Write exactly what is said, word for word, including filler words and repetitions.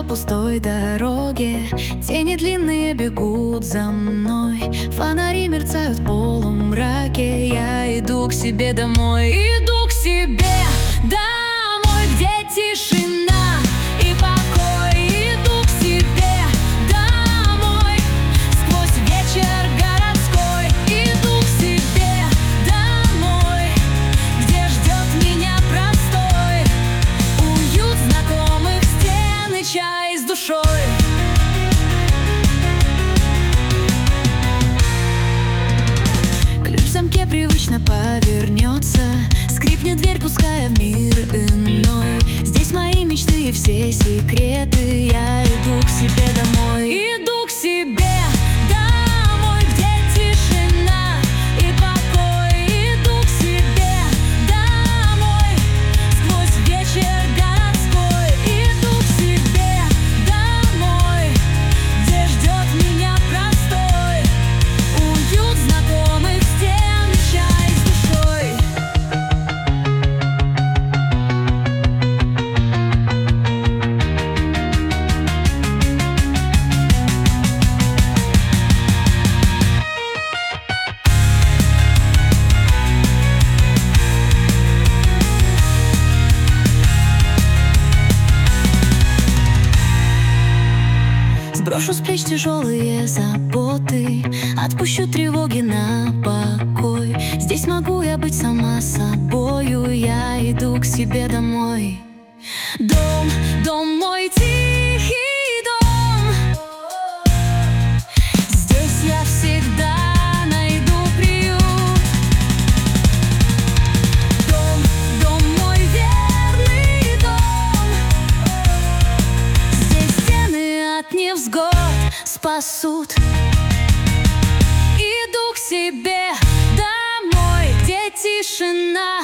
пустой дороге. Тени длинные бегут за мной, фонари мерцают в полумраке. Я иду к себе домой, иду к себе домой, где тишина и покой. Иду к себе домой, сквозь вечер городской. Иду к себе домой, где ждет меня простой уют знакомых стен и чай с душой. Ключ в замке привычно повернется, скрипнет дверь, пуская в мир иной. Здесь мои мечты и все секреты. Я иду к себе домой, иду к себе домой, где тишина и покой. Иду к себе домой, сквозь вечер городской. Иду к себе домой, где ждет меня простой уют знакомых стен и чай с душой. Сброшу с плеч тяжелые заботы, отпущу тревоги на покой. Здесь могу я быть сама собою. Я иду к себе домой. Дом, дом мой, тихий дом. Здесь я всегда найду приют. Дом, дом мой, верный дом. Здесь стены от невзгод спасут. Иду к себе домой, где тишина